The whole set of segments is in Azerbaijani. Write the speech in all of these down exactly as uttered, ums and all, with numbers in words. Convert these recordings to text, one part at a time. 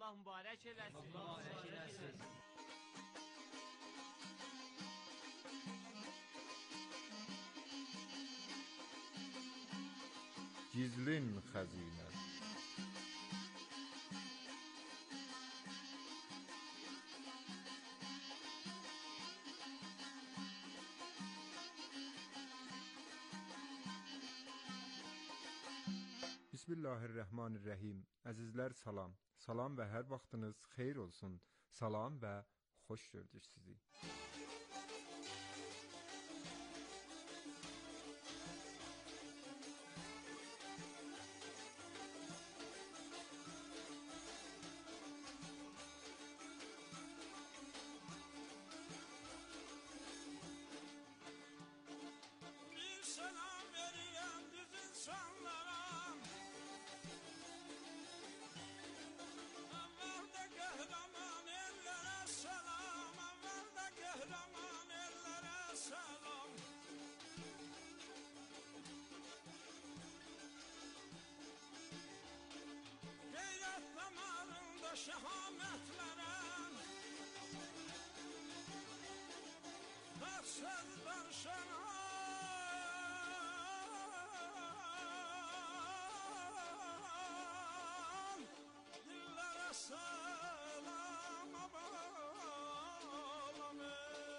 Allah mübarək eləsin. Allah mübarək eləsin. Gizlin xəzinə. Bismillahirrahmanirrahim. Əzizlər salam. Salam və hər vaxtınız xeyir olsun. Salam və xoş gördük sizi. Şehametlerem Nasıldan şenan Dillere selam abalamı.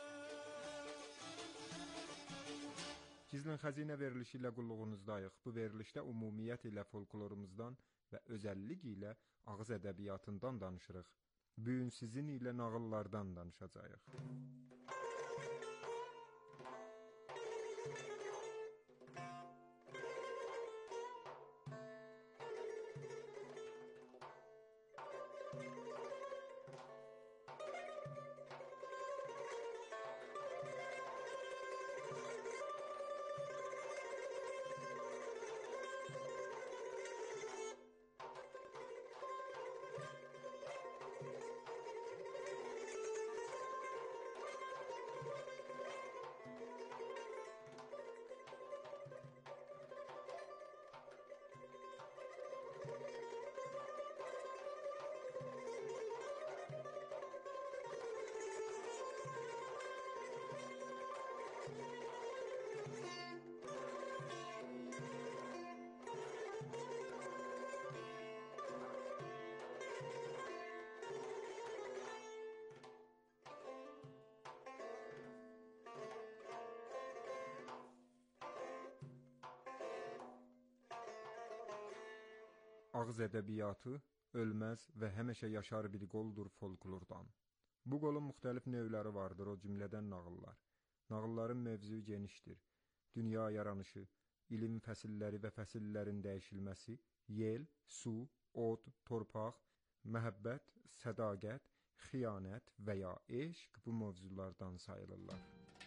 Gizlin xəzinə verilişi ilə qulluğunuzdayıq. Bu verilişdə ümumiyyət ilə folklorumuzdan və özəllik ilə ağız ədəbiyyatından danışırıq. Bu gün sizin ilə nağıllardan danışacağıq. Ağız ədəbiyyatı ölməz və həmişə yaşar bir qoldur folklordan. Bu qolun müxtəlif növləri vardır, o cümlədən nağıllar. Nağılların mövzuyu genişdir. Dünya yaranışı, ilim fəsilləri və fəsillərin dəyişilməsi, yel, su, od, torpaq, məhəbbət, sədaqət, xiyanət və ya eşq bu mövzulardan sayılırlar.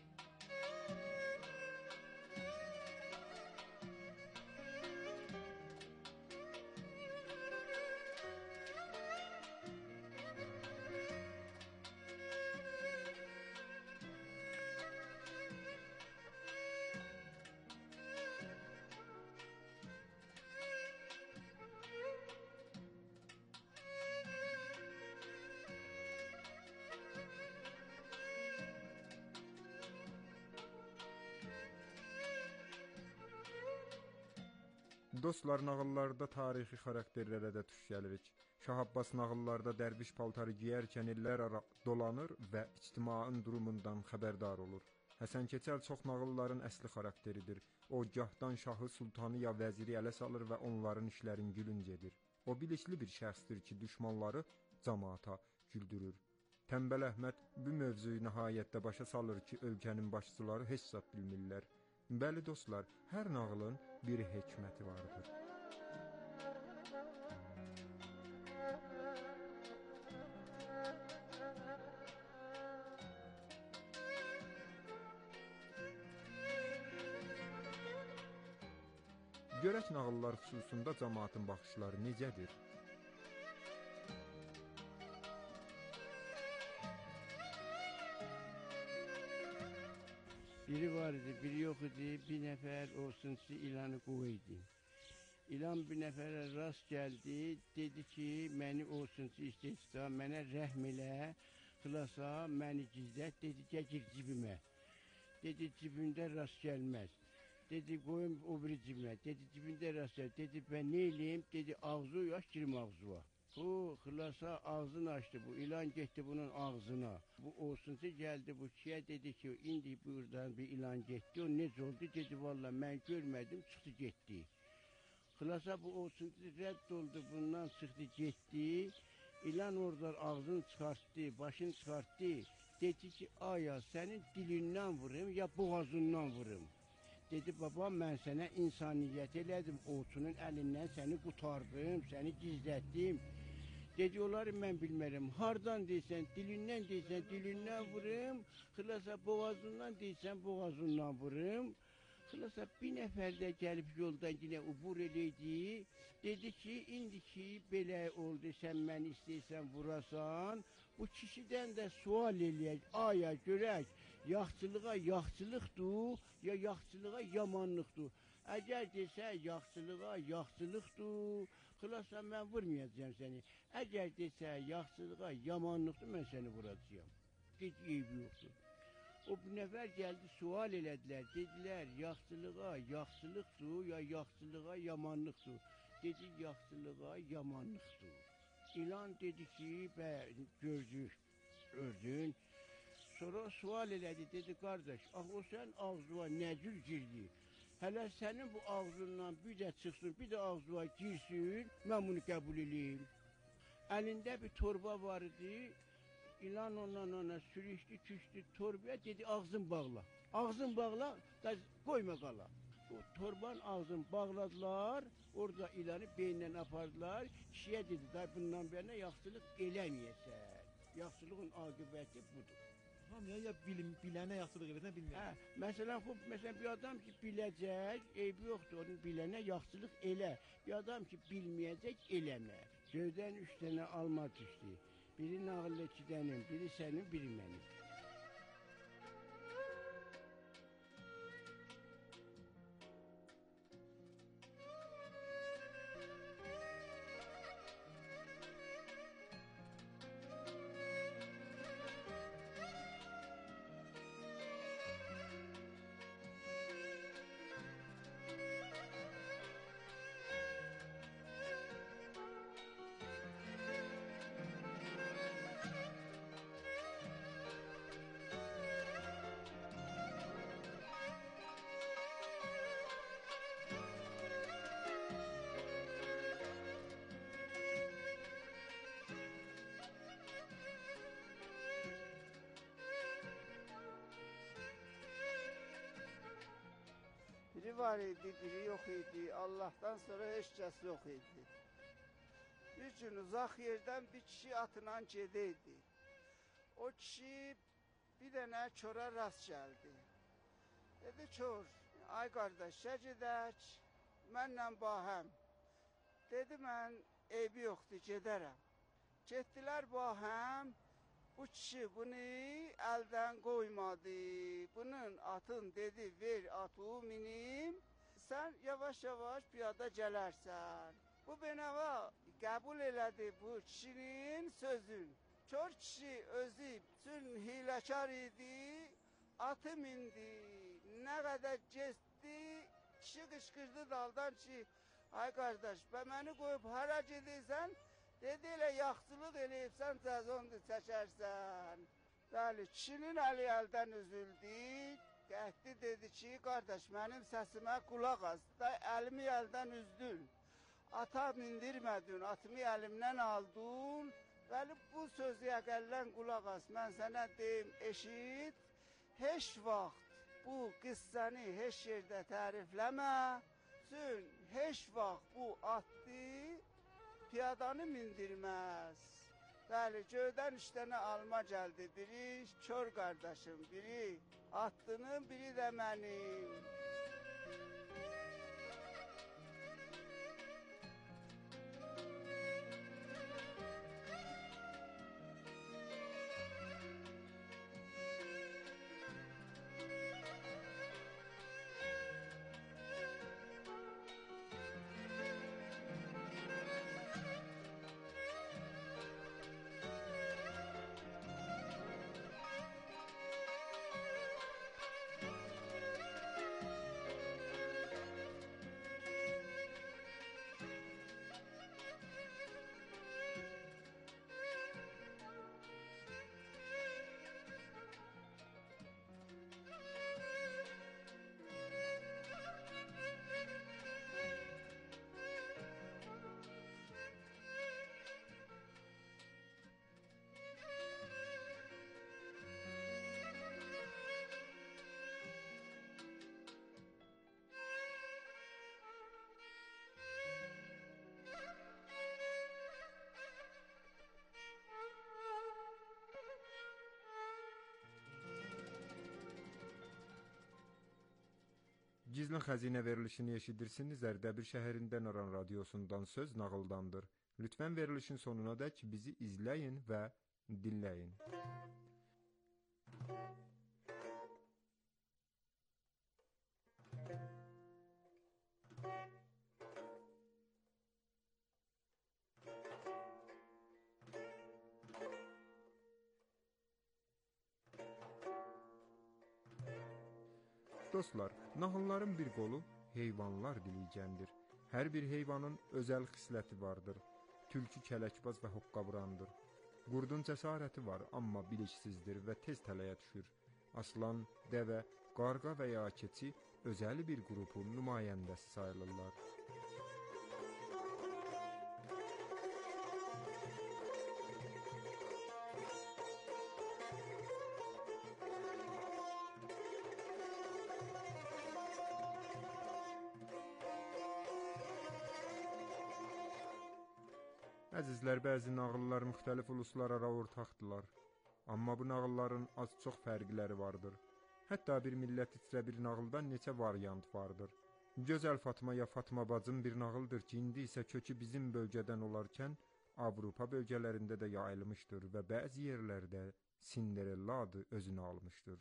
Dostlar, nağıllarda tarixi xarakterlərə də tuş gəlirik. Şah Abbas nağıllarda dərviş paltarı giyərkən illər ara dolanır və ictimaın durumundan xəbərdar olur. Həsən Keçəl çox nağılların əsli xarakteridir. O, gahdan şahı, sultanı ya vəziri ələ salır və onların işlərin gülünc edir. O, bilikli bir şəxsdir ki, düşmanları cəmaata güldürür. Tənbəl Əhməd bu mövzuyu nəhayətdə başa salır ki, ölkənin başçıları heç zat bilmirlər. Bəli dostlar, hər nağılın bir hikməti vardır. Görək nağıllar xüsusunda cəmaatın baxışları necədir? Biri var idi, biri yox idi, bir nəfər olsun ki, ilanı qoydu. İlan bir nəfərə rast gəldi, dedi ki, məni olsuncu istehsa, mənə rəhm elə, xılasa, məni gizlət, dedi, gir cibimə. Dedi, cibimdə rast gəlməz. Dedi, qoyun o biri cibimə. Dedi, cibində rast gəlməz. Dedi, mən nə eləyim? Dedi, ağzı yaş, girim ağzıva. Bu, xılasa ağzını açdı, bu ilan getdi bunun ağzına. Bu olsuncu gəldi, bu kişiyə dedi ki, indi buradan bir ilan getdi, o necə oldu? Dedi, valla mən görmədim, çıxdı getdi. Xılasa bu olsuncu rədd oldu, bundan çıxdı getdi. İlan oradan ağzını çıxartdı, başını çıxartdı. Dedi ki, aya sənin dilindən vurum, ya boğazından vurum. Dedi, baba, mən sənə insaniyyət elədim, Olsunun əlindən səni qutardım, səni gizlətdim. Dedi, onları mən bilmərəm, hardan deysən, dilindən deysən, dilindən vurum, xılasa boğazından deysən, boğazından vurum. Xılasa bir nəfər də gəlib yoldan yine ubur eləydi, dedi ki, indiki belə oldu, sən məni istəyirsən vurasan, bu kişidən də sual eləyək, aya görək, yaxçılığa yaxçılıqdır, ya yaxçılığa yamanlıqdır. Əgər desə, yaxçılığa yaxçılıqdır, xılasa mən vurmayacağım səni. Əgər desə, yaxçılığa yamanlıqdır, mən səni vuracağım. Heç eybi yoxdur. O bir nəfər gəldi, sual elədilər, dedilər, yaxçılığa yaxçılıqdır, ya yaxçılığa yamanlıqdır. Dedi, yaxçılığa yamanlıqdır. İlan dedi ki, bə, gördük, gördün. Sonra sual elədi, dedi, qardaş, ax, o sən ağzıva nə cür girdi? Hələ sənin bu ağzından bir də çıxsın, bir də ağzıva girsin, mən bunu qəbul edeyim. Əlində bir torba var idi, İlan ondan ona sürüşdü, küçdü torbaya, dedi, ağzın bağla. Ağzın bağla, da qoyma qala. O torbanın ağzını bağladılar, orada ilanı beyindən apardılar. Kişiyə dedi, da bundan bərinə yaxçılıq eləməyəsən. Yaxçılığın aqibəti budur. Tamam ya, ya bilim, bilənə yaxçılıq eləsən, bilməyən. Hə, məsələn, xub, məsələn, bir adam ki, biləcək, eybi yoxdur, onun bilənə yaxçılıq elə. Bir adam ki, bilməyəcək, eləmə. Göydən üç dənə alma düşdü. Biri nağıllı iki dənin, biri sənin, biri mənim. Biri var idi, biri yok idi. Allah'tan sonra heç kəs yok idi. Bir gün uzaq yerdən bir kişi atla gedəydi. O kişi bir dənə çora rast gəldi. Dedi, çor, ay qardaş, şə gedək, mənlə bahəm. Dedi, mən eybi yoxdur, gedərəm. Getdilər bahəm. Bu kişi bunu əldən qoymadı. Bunun atın dedi, ver atı minim, sən yavaş-yavaş piyada gələrsən. Bu benava qəbul elədi bu kişinin sözün. Kör kişi özü bütün hiləkar idi, atı mindi. Nə qədər getdi, kişi qışqırdı daldan ki, ay qardaş, bə məni qoyub hara gedirsən? Dedi, elə yaxçılıq eləyibsən, cəzondur, çəkərsən. Bəli, kişinin əli əldən üzüldü, qəhdi dedi ki, qardaş, mənim səsimə qulaq az, da əlimi əldən üzdün, ata mindirmədin, atımı əlimdən aldın, bəli, bu sözü əqəllən qulaq az, mən sənə deyim, eşit, heç vaxt bu qıssəni heç yerdə tərifləmə, çünki heç vaxt bu atdı, piyadanı mindirməz. Bəli, göydən üç dənə alma gəldi. Biri kör qardaşım, biri atdının, biri də mənim. Gizlin xəzinə verilişini eşidirsiniz. Ərdəbil şəhərindən Aran radiosundan söz nağıldandır. Lütfən verilişin sonuna dək bizi izləyin və dinləyin. Dostlar, nağılların bir qolu heyvanlar dilicəndir. Hər bir heyvanın özəl xisləti vardır. Tülkü kələkbaz və hoqqabrandır. Qurdun cəsarəti var, amma biliksizdir və tez tələyə düşür. Aslan, dəvə, qarğa və ya keçi özəl bir qrupun nümayəndəsi sayılırlar. Əzizlər, bəzi nağıllar müxtəlif uluslara ortaqdılar. Amma bu nağılların az-çox fərqləri vardır. Hətta bir millət içrə bir nağıldan neçə variant vardır. Gözəl Fatma ya Fatma bacım bir nağıldır ki, indi isə kökü bizim bölgədən olarkən Avropa bölgələrində də yayılmışdır və bəzi yerlərdə Cinderella adı özünü almışdır.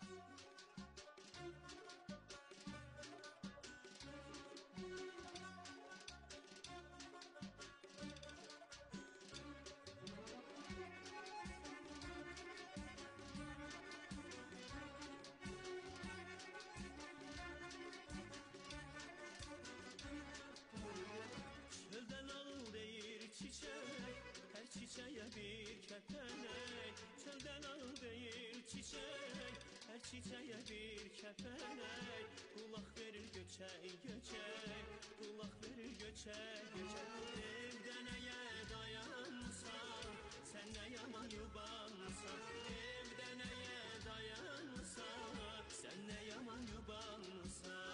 Çiçeğe bir kepenek, çölden al değil çiçek. Her çiçeğe bir kepenek, kulak verir göçek göçek, kulak verir göçek göçek. Evde neye dayansan, sen ne yaman yubansan. Evde neye dayansan, sen ne yaman yubansan.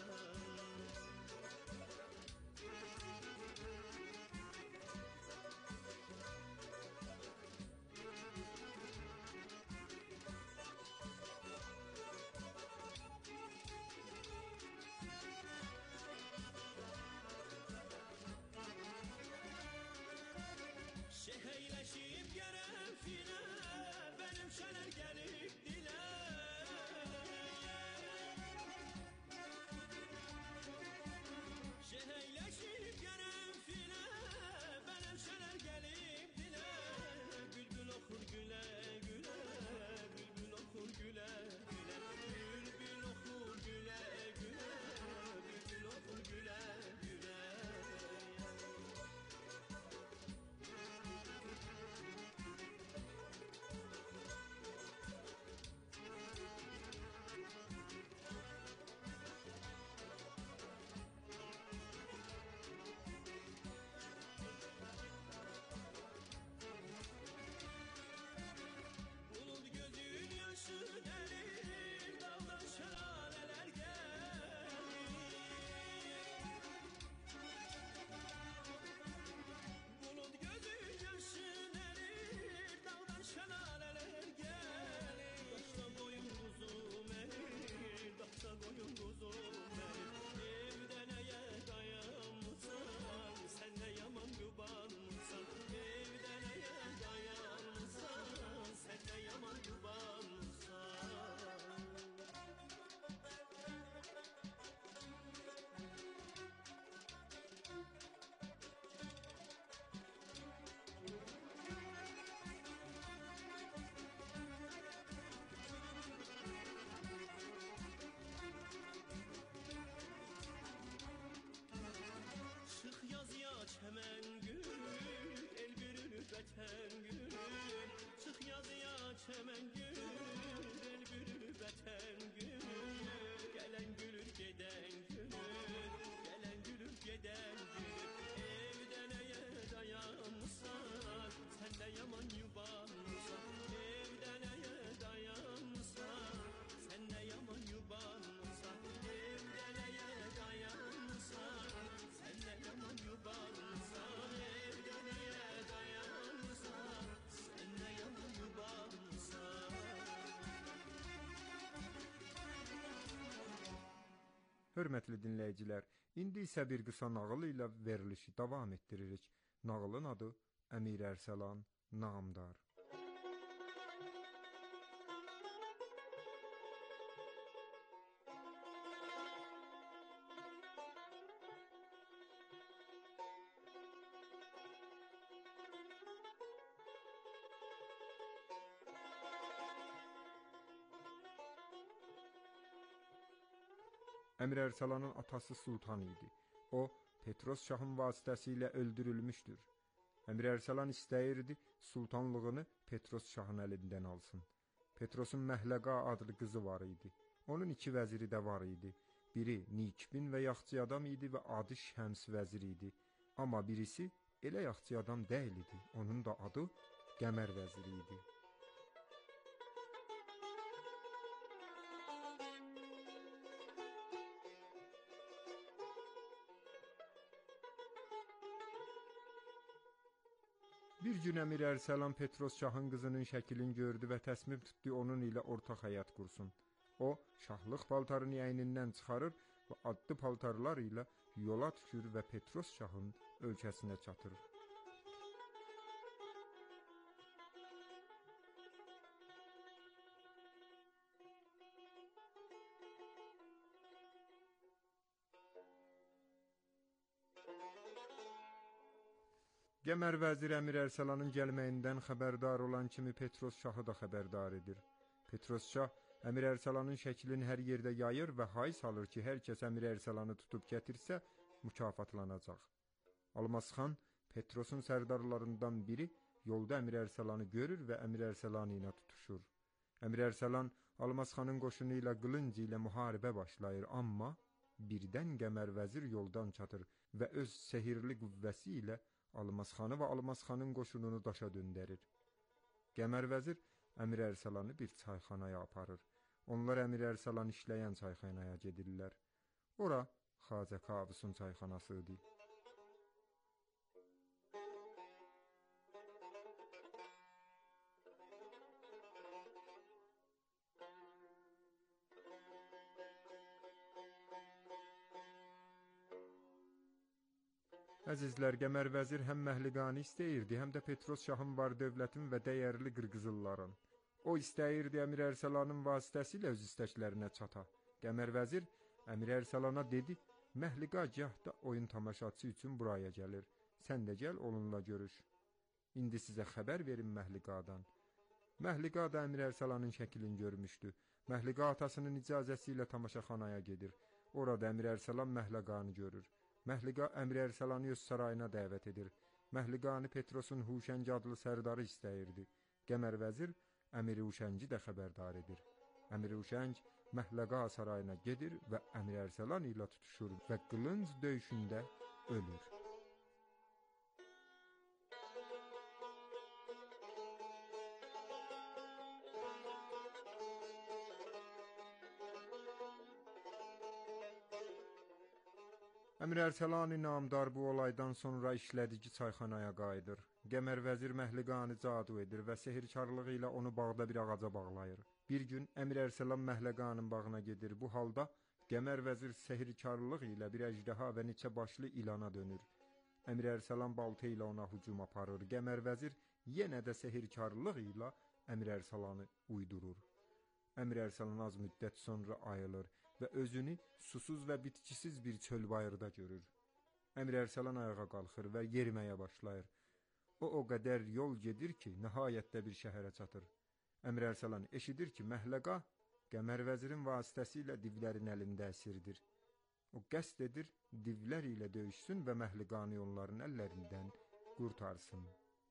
Şeheyleşip gelen file, benim şener gelip dile. Şeheyleşip gelen file, benim şener gelip dile. Bülbül okur güle güle, bülbül okur güle güle. Bülbül okur güle güle, bülbül okur güle güle. Bulut gözün yaşı delir, dağdan şelaleler gelir. Bulut gözün yaşı delir, dağdan şelaleler gelir. Daşta koyun kuzum erir, daşta koyun kuzum erir. Evde neye dayansan, sen ne yaman yubansan. Evde neye dayansan, sen ne yaman yubansan. Çık yaz ya çemen gül, el bürünü beten gül. Çık yaz ya çemen gül, el bürünü beten gül. Gelen gülür giden gülür, gelen gülür giden gülür. Evde neye dayansan, sen de yaman yubansan. Evde neye dayansan, sen de yaman yubansan. Evde neye dayansan, sen de yaman yubansan. Evde neye dayansan, Hörmətli dinləyicilər, indi isə bir qısa nağıl ilə verilişi davam etdiririk. Nağılın adı Əmir Ərsəlan Namdar. Əmir Ərsəlanın atası Sultan idi. O, Petros şahın vasitəsilə öldürülmüşdür. Əmir Ərsəlan istəyirdi, sultanlığını Petros şahın əlindən alsın. Petrosun Məhləqa adlı qızı var idi. Onun iki vəziri də var idi. Biri Nikbin və yaxçı adam idi və adı Şəms vəzir idi. Amma birisi elə yaxçı adam deyil idi. Onun da adı Qəmər vəziri idi. Bir gün Əmir Ərsəlan Petros şahın qızının şəklini gördü və təsmim tutdu onun ilə ortaq həyat qursun. O, şahlıq paltarını əynindən çıxarır və adlı paltarlar ilə yola düşür və Petros şahın ölkəsinə çatır. Qəmər vəzir Əmir Ərsəlanın gəlməyindən xəbərdar olan kimi Petros şahı da xəbərdar edir. Petros şah Əmir Ərsəlanın şəklini hər yerdə yayır və hay salır ki, hər kəs Əmir Ərsəlanı tutub gətirsə, mükafatlanacaq. Almazxan Petrosun sərdarlarından biri yolda Əmir Ərsəlanı görür və Əmir Ərsəlan ilə tutuşur. Əmir Ərsəlan Almazxanın qoşunu ilə qılınc ilə müharibə başlayır, amma birdən Qəmər vəzir yoldan çatır və öz sehirli qüvvəsi ilə Almazxanı və Almazxanın qoşununu daşa döndərir. Qəmər vəzir Əmir Ərsəlanı bir çayxanaya aparır. Onlar Əmir Ərsəlan işləyən çayxanaya gedirlər. Ora Xacə Kavusun çayxanası idi. Əzizlər, Qəmər vəzir həm Məhliqanı istəyirdi, həm də Petros şahın var dövlətin və dəyərli qırqızılların. O istəyirdi Əmir Ərsəlanın vasitəsilə öz istəklərinə çata. Qəmər vəzir Əmir Ərsəlana dedi, Məhliqa gahda oyun tamaşaçı üçün buraya gəlir. Sən də gəl onunla görüş. İndi sizə xəbər verin Məhliqadan. Məhliqa da Əmir Ərsəlanın şəklini görmüşdü. Məhliqa atasının icazəsi ilə tamaşaxanaya gedir. Orada Əmir Ərsəlan Məhliqanı görür. Məhliqa Əmir Ərsəlanı öz sarayına dəvət edir. Məhliqanı Petrosun Huşəng adlı sərdarı istəyirdi. Qəmər vəzir Əmir Huşəngi də xəbərdar edir. Əmir Huşəng Məhliqa sarayına gedir və Əmir Ərsəlan ilə tutuşur və qılınc döyüşündə ölür. Əmir Ərsəlan Namdar bu olaydan sonra işlədici çayxanaya qayıdır. Qəmər vəzir Məhliqanı cadu edir və sehirkarlığı ilə onu bağda bir ağaca bağlayır. Bir gün Əmir Ərsəlan Məhliqanın bağına gedir. Bu halda Qəmər vəzir sehirkarlıq ilə bir əjdaha və neçə başlı ilana dönür. Əmir Ərsəlan balta ilə ona hücum aparır. Qəmər vəzir yenə də sehirkarlıq ilə Əmir Ərsəlanı uydurur. Əmir Ərsəlan az müddət sonra ayılır və özünü susuz və bitkisiz bir çöl bayırda görür. Əmir Ərsəlan ayağa qalxır və yeriməyə başlayır. O, o qədər yol gedir ki, nəhayətdə bir şəhərə çatır. Əmir Ərsəlan eşidir ki, Məhliqa Qəmər vəzirin vasitəsilə divlərin əlində əsirdir. O qəsd edir, divlər ilə döyüşsün və Məhliqanı onların əllərindən qurtarsın.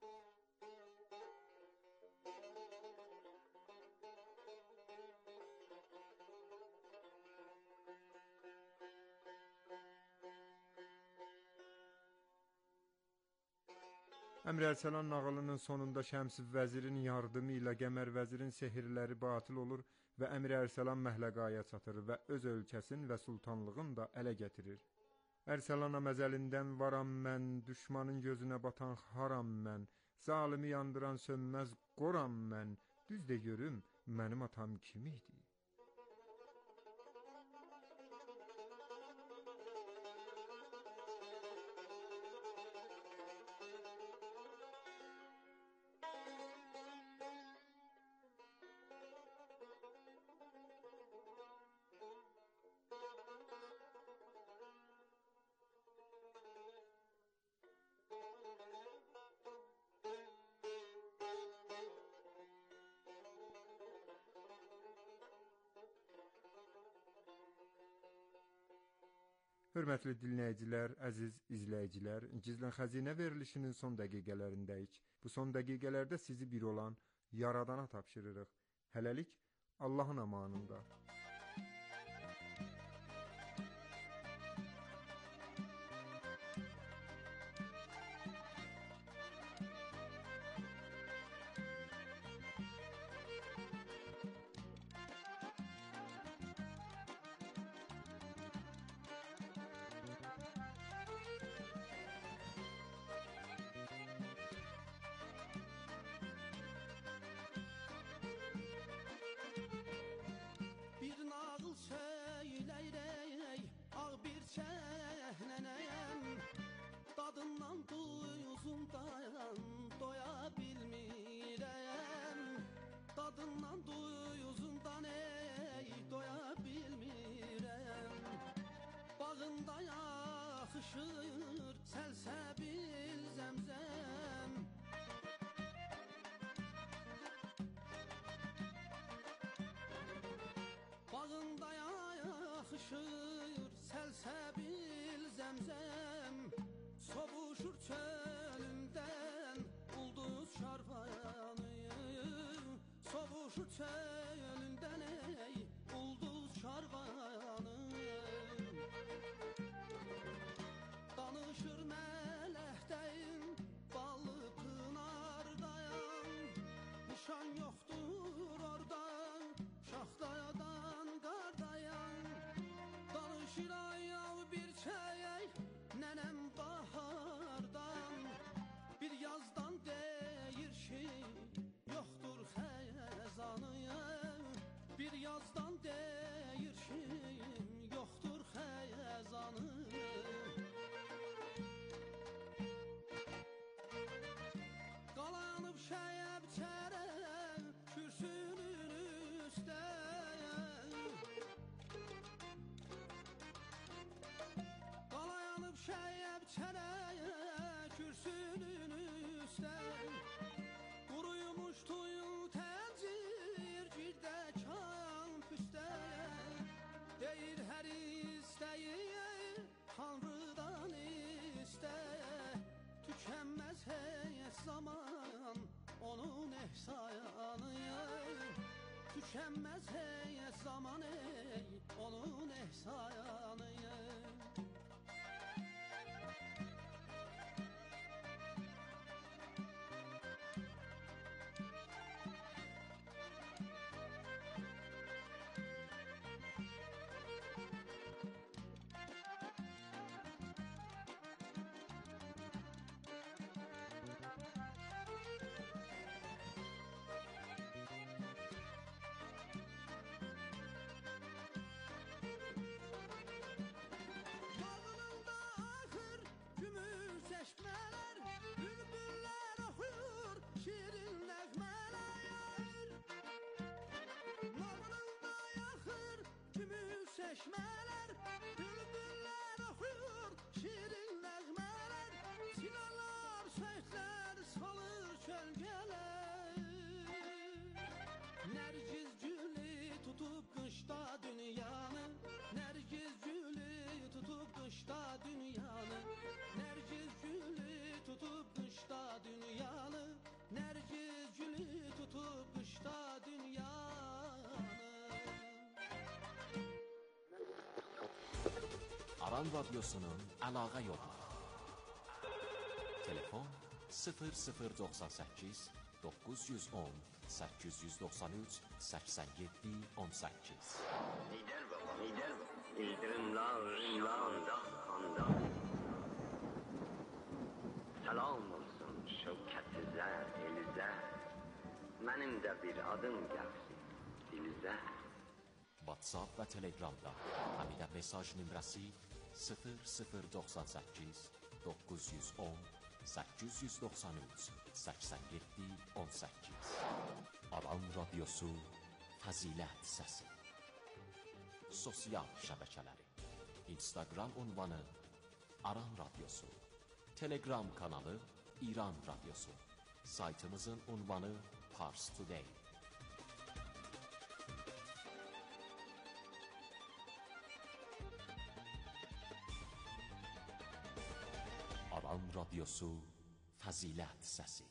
Əmir Ərsəlan nağılının sonunda Şəms vəzirin yardımı ilə Qəmər vəzirin sehirləri batıl olur və Əmir Ərsəlan Məhliqaya çatır və öz ölkəsini və sultanlığını da ələ gətirir. Ərsəlana məzəlindən varam mən, düşmanın gözünə batan haram mən, zalimi yandıran sönməz qoram mən, düz də görüm mənim atam kim idi? Hörmətli dinləyicilər, əziz izləyicilər, Gizlin Xəzinə verilişinin son dəqiqələrindəyik. Bu son dəqiqələrdə sizi bir olan Yaradana tapşırırıq. Hələlik Allahın amanında. Bir nağıl söyləyirək, ağ bir çəhnənəyəm. Dadından duyuzundan doya bilmirəm. Dadından duyuzundan ey doya bilmirəm. Bağında yaxışır səlsəbil zəmzəm. Bağında yaxışır səlsəbil zəmzəm. Sovuşur çölündən ulduz şarvanı. Sovuşur çölündən ey ulduz şarvanı. Danışır mələkdəyim ballı pınardayam. Nişan yoxdur orada şaxtayadan qardayan. Danışır ayav bir çəyək nənəm bahardan. Bir yazdan deyir ki yoxdur xəzanı. Bir yazdan deyir ki yoxdur xəzanı. Qalanıb şəyəb çərə kürsünün üstə. Qalayanıb şəyəb çərə kürsünün üstə. Quruymuş tuyun təncir girdə kan püstə. Deyir hər istəyi Tanrıdan istə. Tükənməz həyət zaman onun ehsanı. Tükənməz həyət zaman ey onun ehsanı. Bağında axır gümüş çeşmələr. Bülbüllər oxuyur şirin nəğmələr. Bağında axır gümüş çeşmələr. Bülbüllər oxuyur şirin nəğmələr. Çinalar, söğütlər salır kölgələr. Nərgiz gülü tutub qışda dünyanı. Nərgiz gülü tutub qışda dünyanı. Nərgiz gülü tutub qışda dünyanı. Nərgiz gülü tutub qışda dünyanı. Aran Radyosu'nun əlaqə yolu. Telefon sıfır sıfır doxsan səkkiz doqquz yüz on səkkiz yüz doxsan üç səksən yeddi on səkkiz. Lider baba, lider baba. İldırımlar, rimlanda, handa. Salam olsun şevkətizə, elizə. Mənim də bir adım gəlsin dilizə. WhatsApp və Telegramda həmidə mesaj nömrəsi sıfır sıfır doxsan səkkiz doqquz yüz on səkkiz yüz doxsan üç səksən yeddi on səkkiz. Aran Radyosu Fəzilət Səsi. Sosial şəbəkələri: Instagram ünvanı Aran Radyosu, Telegram kanalı İran Radyosu, saytımızın ünvanı Pars Today. Cahon Radyosu Fəzilət Səsi.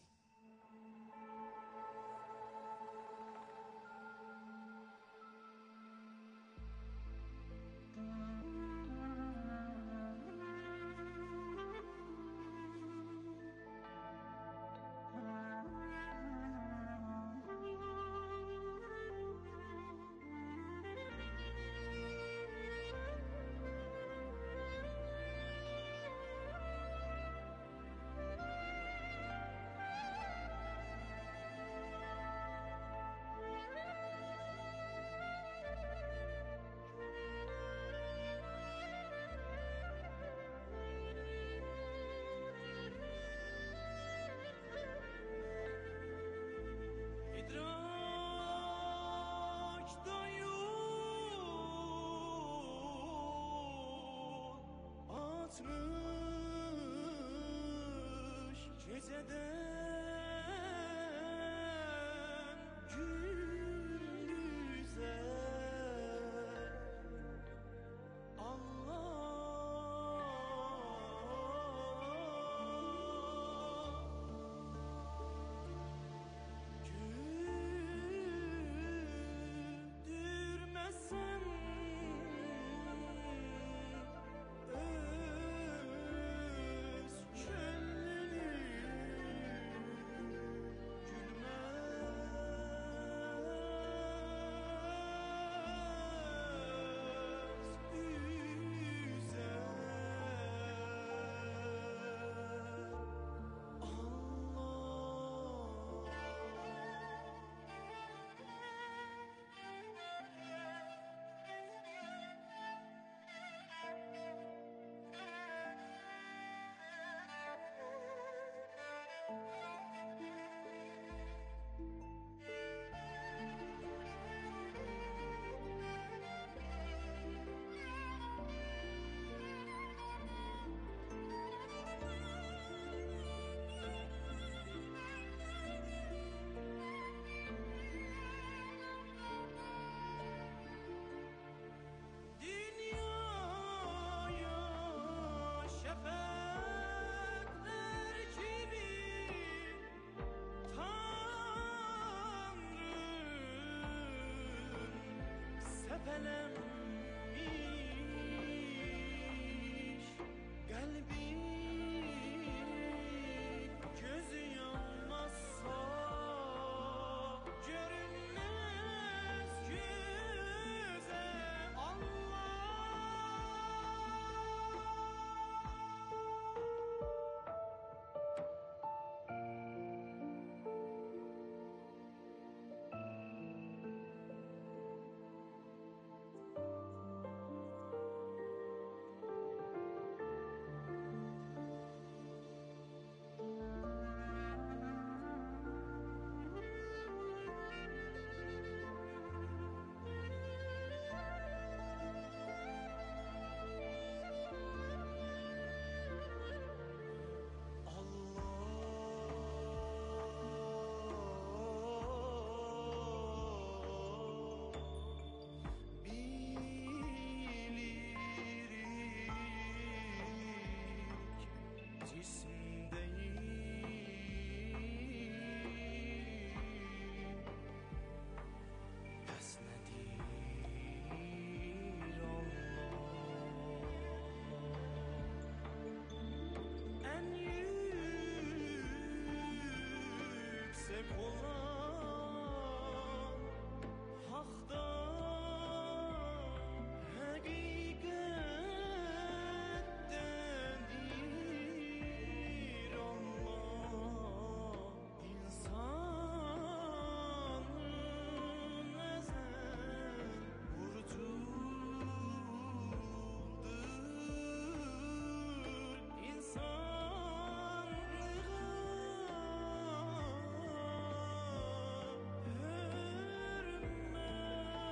Hürmet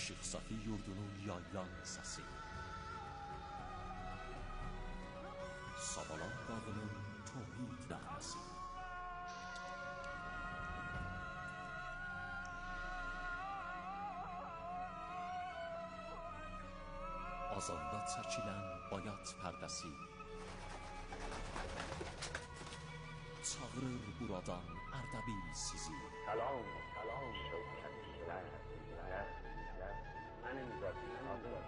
Işıq Safi yurdunun yaylan səsi. Savalan dağının tohid nəğməsi. Azanda çəkilən bayat pərdəsi. Çağırır buradan Ərdəbil sizi. سلام سلام شوکتی‌تر من adım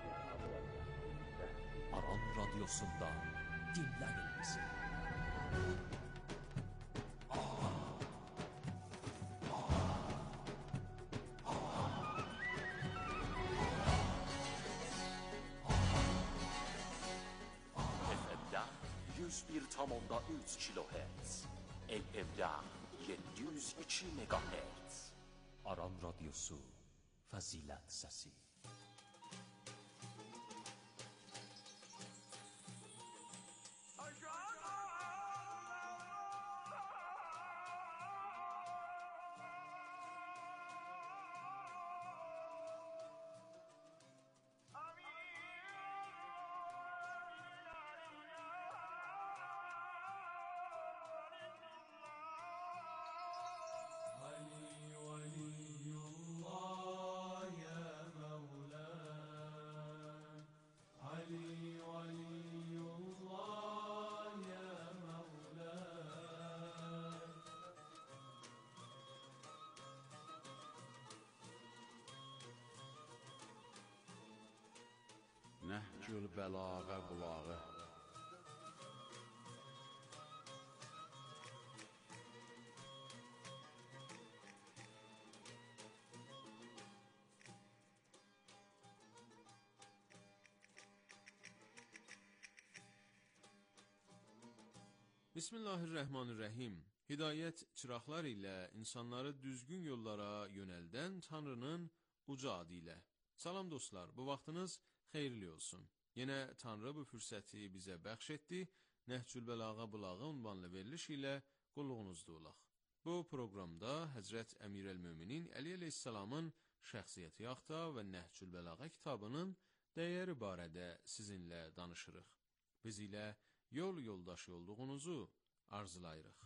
Aran Radyosu'nda dinləyin bizi. F M'də yüz bir tam onda üç kilohertz, L M'də yeddi yüz iki megahertz. Aran Radyosu, fəzilət səsi. Nəhcül bəlağa bulağı. Bismillahirrahmanirrahim. Hidayət çıraqlar ilə insanları düzgün yollara yönəldən Tanrının uca adı ilə. Salam dostlar, bu vaxtınız xeyirli olsun. Yenə Tanrı bu fürsəti bizə bəxş etdi. Nəhcül Bəlağa bulağı ünvanlı veriliş ilə qulluğunuzda olaq. Bu proqramda Həzrət Əmir el-Möminin Əli əleyhissalamın şəxsiyyəti haqqında və Nəhcül Bəlağa kitabının dəyəri barədə sizinlə danışırıq. Biz ilə yol yoldaşı olduğunuzu arzulayırıq.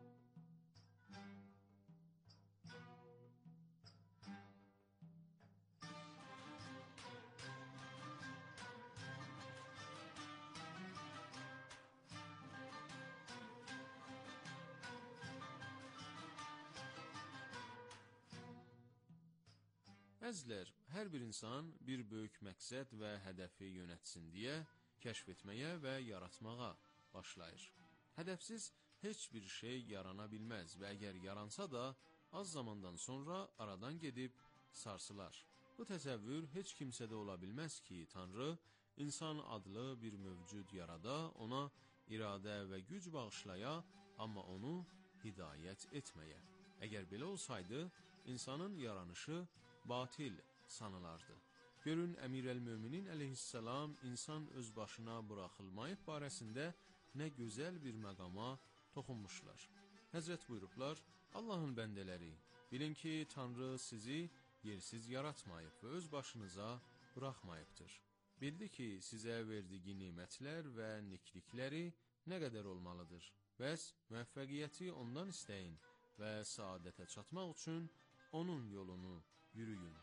Əzizlər, hər bir insan bir böyük məqsəd və hədəfi yönətsin deyə kəşf etməyə və yaratmağa başlayır. Hədəfsiz heç bir şey yarana bilməz və əgər yaransa da az zamandan sonra aradan gedib sarsılar. Bu təsəvvür heç kimsədə ola bilməz ki, Tanrı insan adlı bir mövcud yarada, ona iradə və güc bağışlaya, amma onu hidayət etməyə. Əgər belə olsaydı, insanın yaranışı batil sanılardı. Görün, Əmir el-Möminin əleyhissalam insan öz başına buraxılmayıb barəsində nə gözəl bir məqama toxunmuşlar. Həzrət buyurublar, Allahın bəndələri, bilin ki, Tanrı sizi yersiz yaratmayıb və öz başınıza buraxmayıbdır. Bildi ki, sizə verdiyi nemətlər və niklikləri nə qədər olmalıdır. Bəs müvəffəqiyyəti ondan istəyin və saadətə çatmaq üçün onun yolunu yürüyün.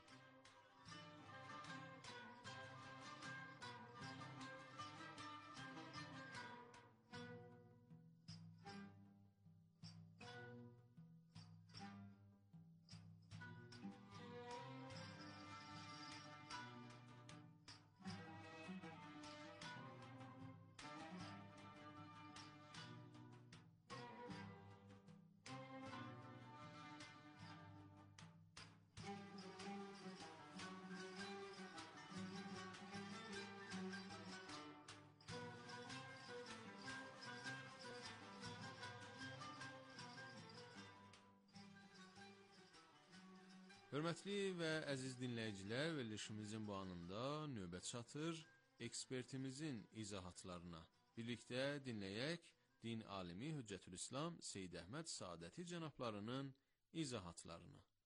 Hörmətli və əziz dinləyicilər, verilişimizin bu anında növbət çatır ekspertimizin izahatlarına. Birlikdə dinləyək din alimi Hüccətülislam Seyyid Əhməd Saadəti cənablarının izahatlarını.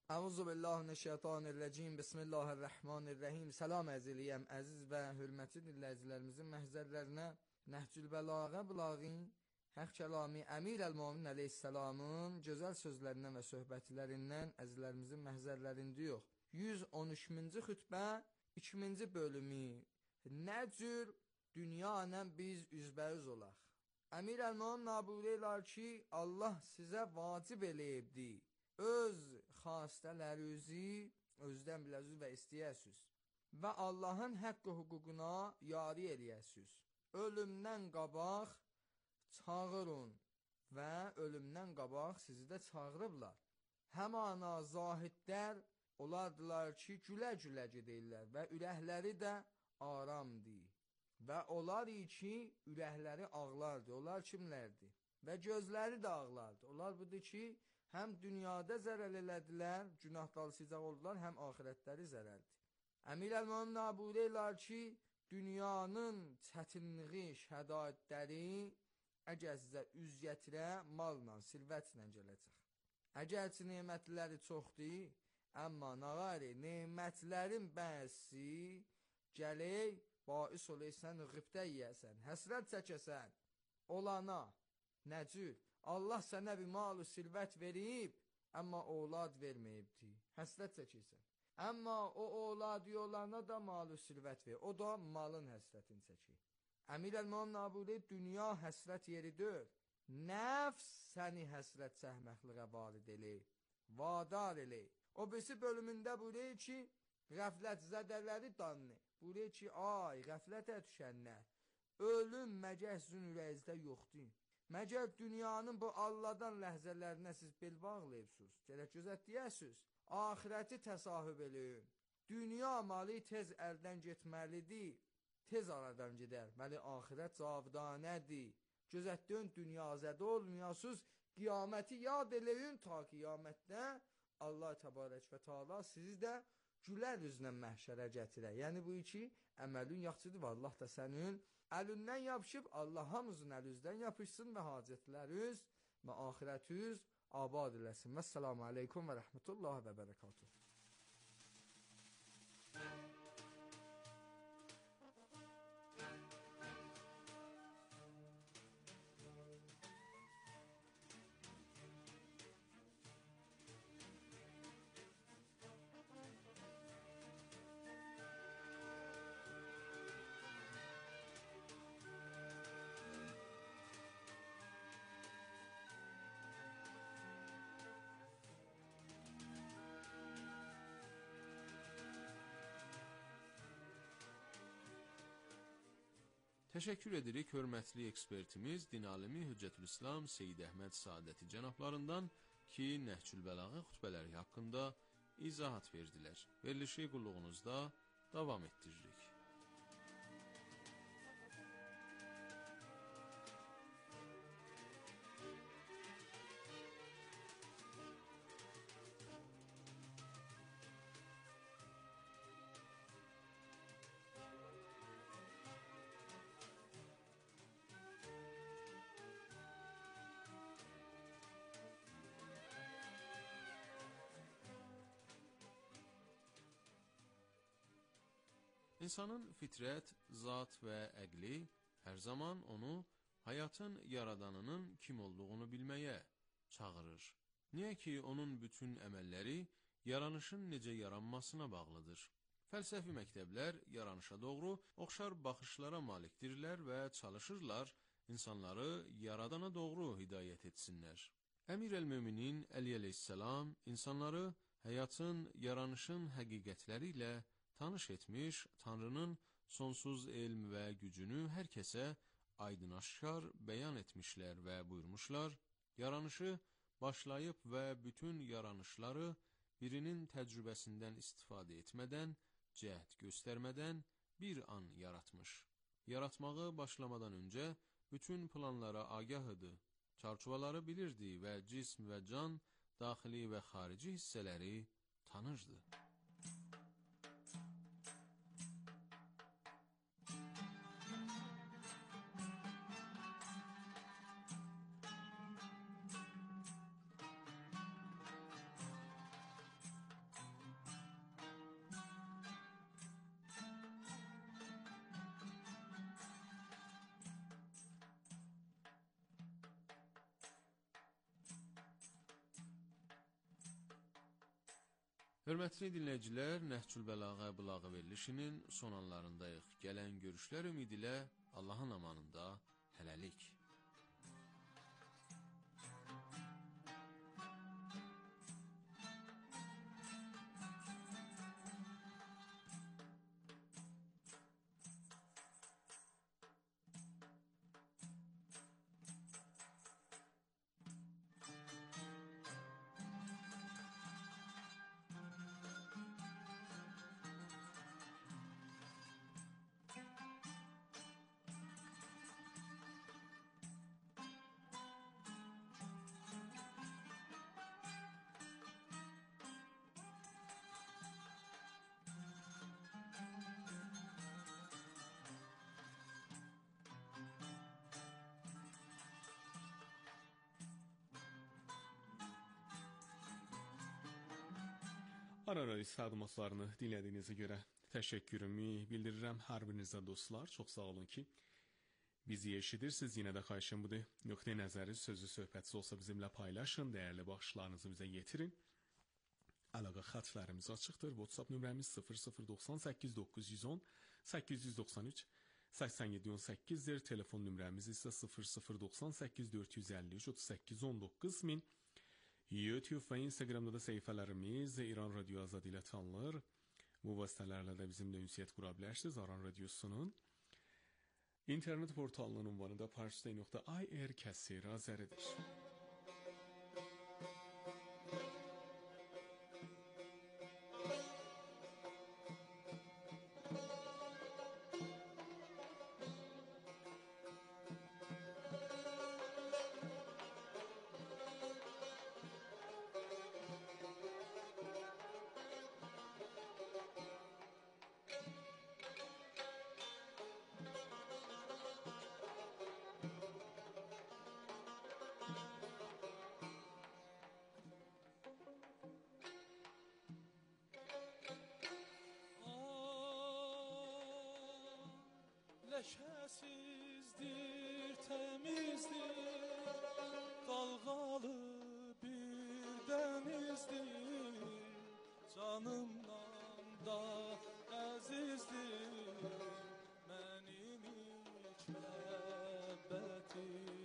Əuzu billahi mineşşeytanirracim. Bismillahirrahmanirrahim. Salam əzizliyəm, əziz və hörmətli dinləyicilərimizin məhzərlərinə Nəhcül Bəlağə Bulağin Haqq Kəlami Əmir Əl-Mömin əleyhissalamın gözəl sözlərindən və söhbətlərindən əzizlərimizin məhzərlərində yox. yüz on üçüncü xütbə ikinci bölümü. Nə cür dünya ilə biz üzbəüz olaq? Əmir Əl-Mömin buyururlar ki, Allah sizə vacib eləyibdi. Öz xastələrinizi özdən biləsiniz və istəyəsiniz və Allahın haqq hüququna yari eləyəsiniz. Ölümdən qabaq çağırın və ölümdən qabaq sizi də çağırıblar. Həmana zahidlər olardılar ki, gülə-gülə gedirlər və ürəkləri də aramdır. Və onlar ki, ürəkləri ağlardır. Onlar kimlərdir? Və gözləri də ağlardır. Onlar budur ki, həm dünyada zərər elədilər, günah dalsıcaq oldular, həm ahirətləri zərərdir. Əmir Əl-Mömin buyururlar ki, dünyanın çətinliyi, şədaitləri əgər sizə üz gətirə, malla, sirvətlə gələcək. Əgərçi nemətləri çoxdur, amma nağari, nemətlərin bəzi gələk, bais olaysan, qıbdə yiyəsən, həsrət çəkəsən, olana, nəcür? Allah sənə bir mal-ı sirvət verib, amma oğlad verməyibdi. Həsrət çəkirsən. Amma o oğlad yolana da mal-ı sirvət verir. O da malın həsrətini çəkir. Əmir Əl-Mömin buyurur, dünya həsrət yeridir. Nəfs səni həsrət çəkməkliyə varid eləyir. Vadar eləyir. O birisi bölümündə buyurur ki, qəflət zədələri danlı. Buyurur ki, ay, qəflətə düşənlər, ölüm məgər sizin ürəyinizdə yoxdur. Məgər dünyanın bu Allahdan ləhzələrinə siz bel bağlayıbsınız, gələk gözət deyəsiniz, ahirəti təsahüb eləyin. Dünya malı tez əldən getməlidir, tez aradan gedər, məli ahirət cavidanədir. Gözətdiyün dünyazədə olmayasınız, qiyaməti yad eləyin, ta qiyamətdə Allah təbarək və teala sizi də gülər üzlə məhşərə gətirər. Yəni bu iki əməlin yaxşıdır və Allah da sənin əlindən yapışıb, Allah hamızın əlinizdən yapışsın və hacətləriniz və ahirətiniz abad eləsin. Vəssalamu aleykum və rəhmətullahi və bərəkatuhu. Təşəkkür edirik hörmətli ekspertimiz, dinalimi Hüccətülislam Seyid Əhməd Saadəti cənablarından ki, Nəhcül Bəlağə xutbələri haqqında izahat verdilər. Verilişi qulluğunuzda davam etdiririk. İnsanın fitrət, zat və əqli hər zaman onu həyatın yaradanının kim olduğunu bilməyə çağırır. Niyə ki, onun bütün əməlləri yaranışın necə yaranmasına bağlıdır. Fəlsəfi məktəblər yaranışa doğru oxşar baxışlara malikdirlər və çalışırlar insanları yaradana doğru hidayət etsinlər. Əmir Əl-Möminin Əli əleyhissalam insanları həyatın, yaranışın həqiqətləri ilə tanış etmiş, Tanrının sonsuz elm və gücünü hər kəsə aydın-aşkar bəyan etmişlər və buyurmuşlar, yaranışı başlayıb və bütün yaranışları birinin təcrübəsindən istifadə etmədən, cəhd göstərmədən bir an yaratmış. Yaratmağı başlamadan öncə bütün planlara agah idi, çarçuvaları bilirdi və cism və can, daxili və xarici hissələri tanırdı. Hörmətli dinləyicilər, Nəhcül Bəlağə Bılağı verilişinin son anlarındayıq. Gələn görüşlər ümidi ilə Allahın amanında hələlik. Araray məlumatlarını dinlədiyinizə görə təşəkkürümü bildirirəm hər birinizə dostlar. Çox sağ olun ki, bizi eşidirsiniz. Yenə də xahişim budur. Nöqtə nəzəri, sözü, söhbətsiz olsa bizimlə paylaşın. Dəyərli baxışlarınızı bizə yetirin. Əlaqə xətlərimiz açıqdır. WhatsApp nömrəmiz sıfır sıfır doxsan səkkiz doqquz yüz on səkkiz yüz doxsan üç səksən yeddi on səkkizdir. Telefon nömrəmiz isə sıfır sıfır doxsan səkkiz dörd yüz əlli üç otuz səkkiz on doqquz min. YouTube və Instagramda da səhifələrimiz İran Radio Azad ilə tanınır. Bu vasitələrlə də bizimlə ünsiyyət qura bilərsiniz. Aran Radiosunun internet portalının ünvanı da parstay nöqtə ir kəsir azəridir. Leşəsizdir, təmizdir, dalğalı bir dənizdir, canımdan da əzizdir, mənim ilk məhəbbətim.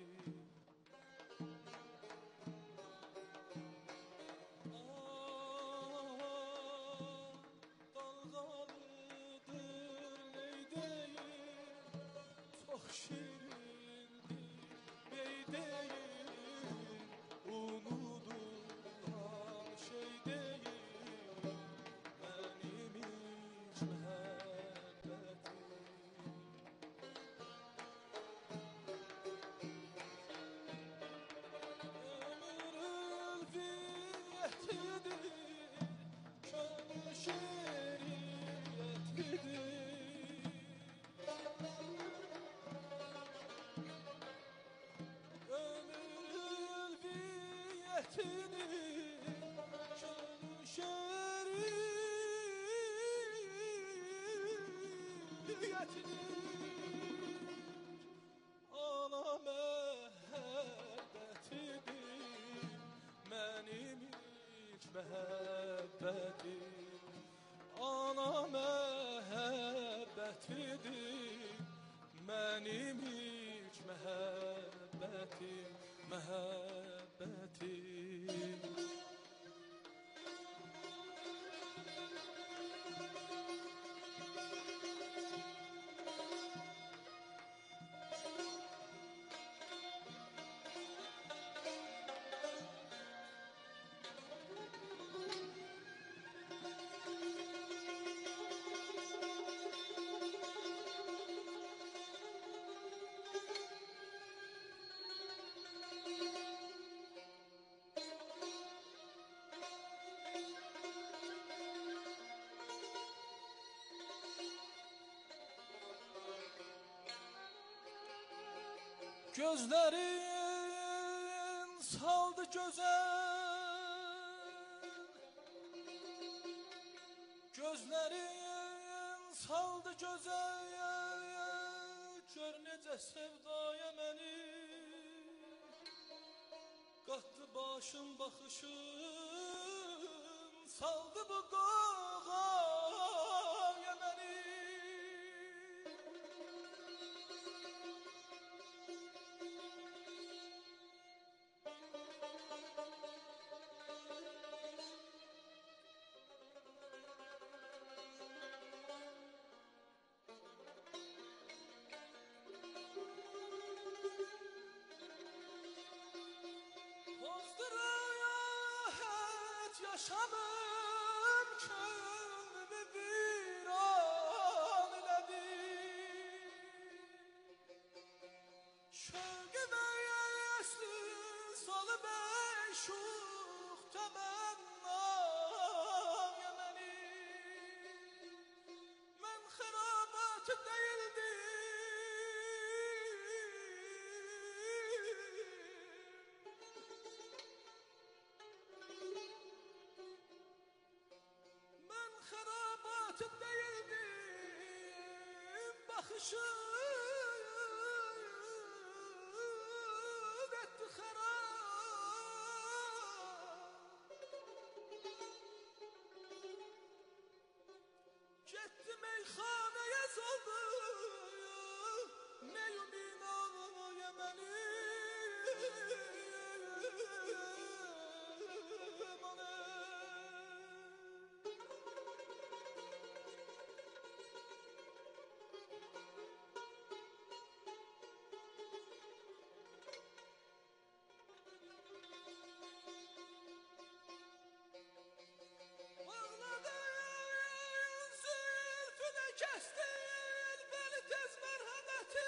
Ana məhəbbətidir, mənim ilk məhəbbətim, məhəbbətim. Gözlerin saldı güzel, gözlerin saldı güzel, gör necə sevdaya məni, qatdı başım baxışım, saldı yaşamım könlümü viran eledi. Şövgü ve yesli salı beşuh temenna yemeni. Men harabatı değildi. Xarabatım değildim, bakışın etti harap. Gitti meyhaneye saldım, meyumin ağlamaya beni. Kestin beni tez merhameti.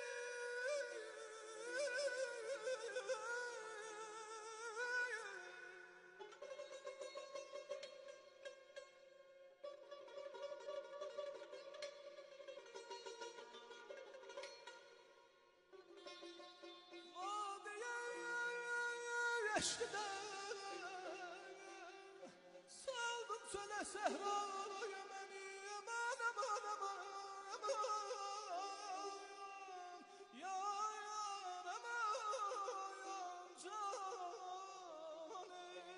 Vadiye eşkide saldım söyle sehraya beni. Aman aman aman aman ya yar aman canım.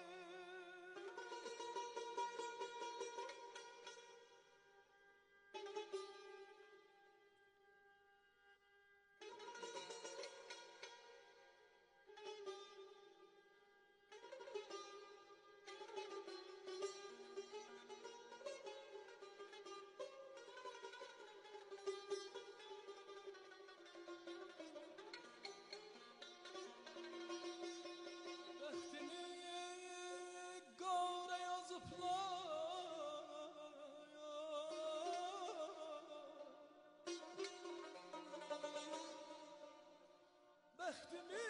Bəxtimi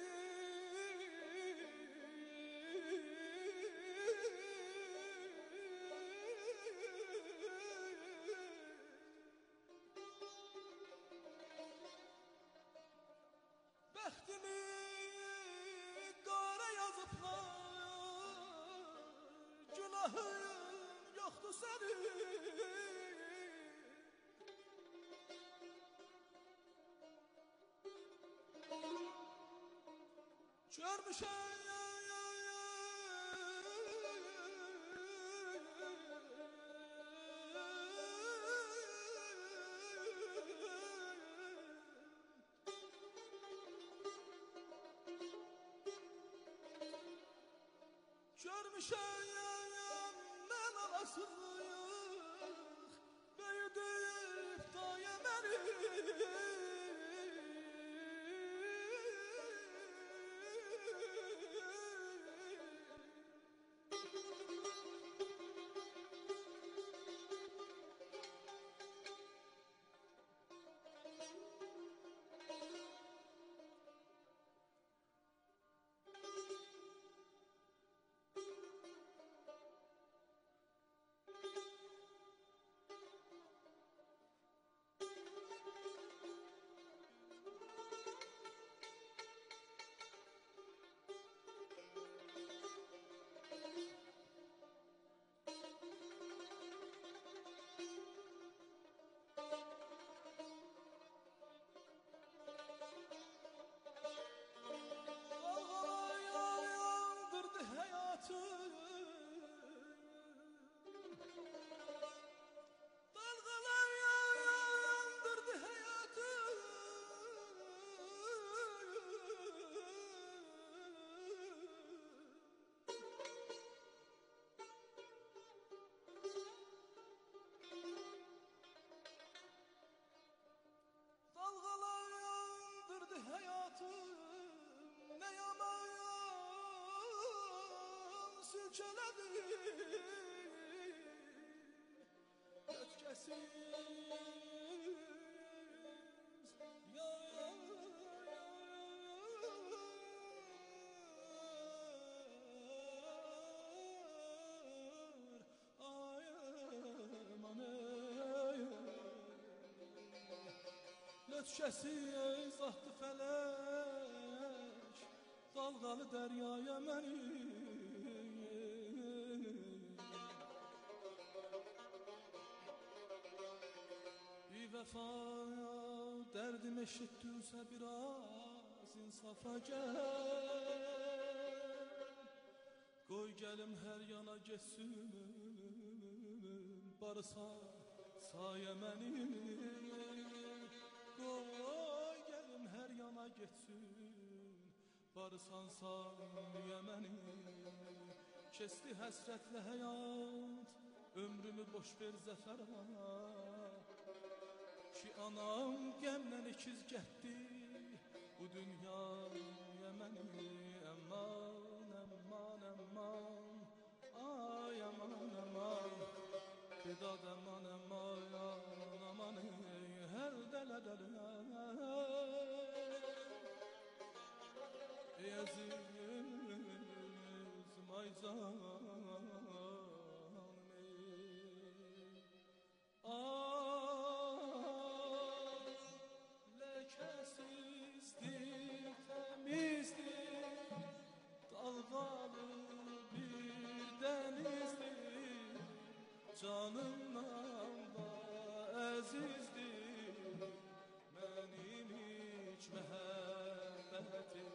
Bəxtimi qara yazıblar, günahım yoxdur sənin. Görmüşəm Görmüşəm mən alasıyıq, böyüdüb daya məni. kölədir ötkəsiz yar ay aman ey ötkəsiz atdı fələk dalğalı dəryaya məni Vəfa dərdim eşitdiysə biraz insafa gəl Qoy gəlim hər yana getsin barısan sayə mənim Qoy gəlim hər yana getsin barısan sayə mənim Kesti həsrətlə həyat ömrümü boş ver zəfər ana Ki anam gəmlə ikiz getdi bu dünyaya məni Əman, əman, əman, ay aman, aman Bedad əman, əman, aman, hər dələ dələ Ey əzizim, ay canım Ay Canımdan da əzizdir Mənim hiç məhəbbətim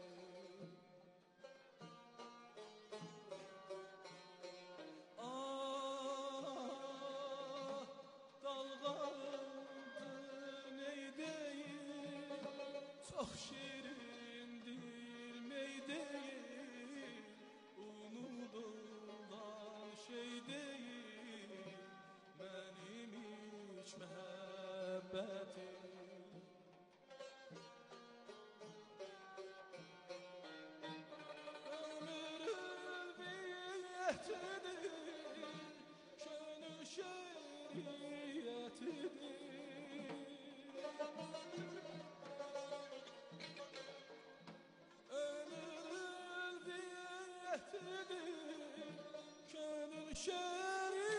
Ah, dalğalıdır neydəyim Çox şirindir meydəyim Unudulan şey deyil Mənim hiç məhəbbətim Ömür ülviyyətidir Könül şəriyyətidir Ömür ülviyyətidir Könül şəriyyətidir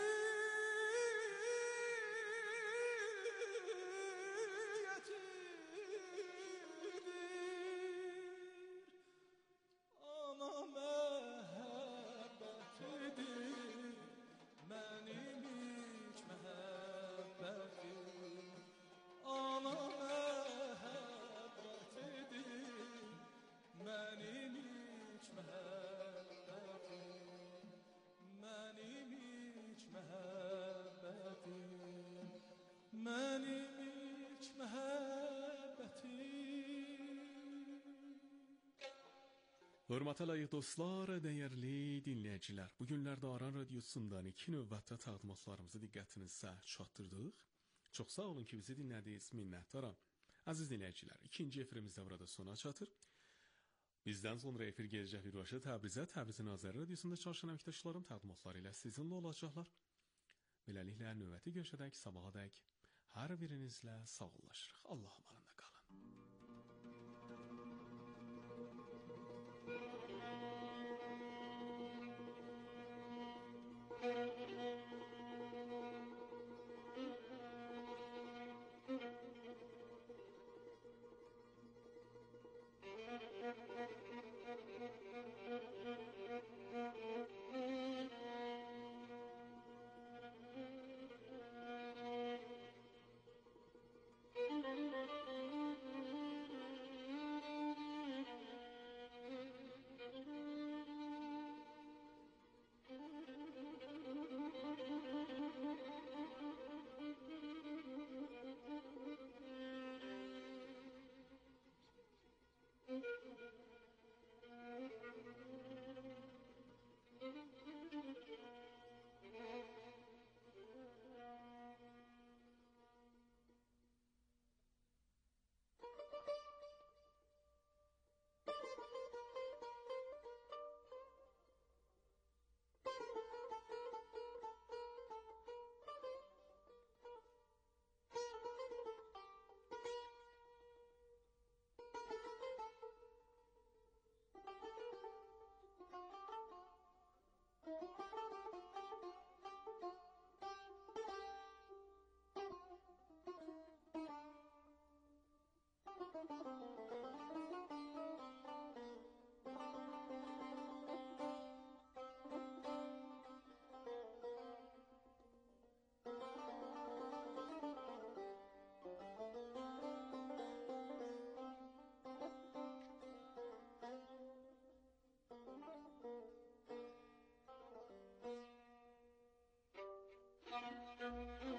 Mənim hiç məhəbbətim Hörmətə layiq dostlar, dəyərli dinləyicilər, bu günlərdə Aran Radiosundan iki növbətdə təqdimatlarımızı diqqətinizə çatdırdıq. Çox sağ olun ki, bizi dinlədiniz, minnətdaram. Əziz dinləyicilər, ikinci efirimizdə burada sona çatır. Bizdən sonra efir gələcək birbaşa Təbrizə, Təbrizin Azəri Radiosunda çalışan əməkdaşlarım təqdimatları ilə sizinlə olacaqlar. Beləliklə, növbəti görüşədək, sabahadək hər birinizlə sağollaşırıq. Allah amanında qalın. Müzik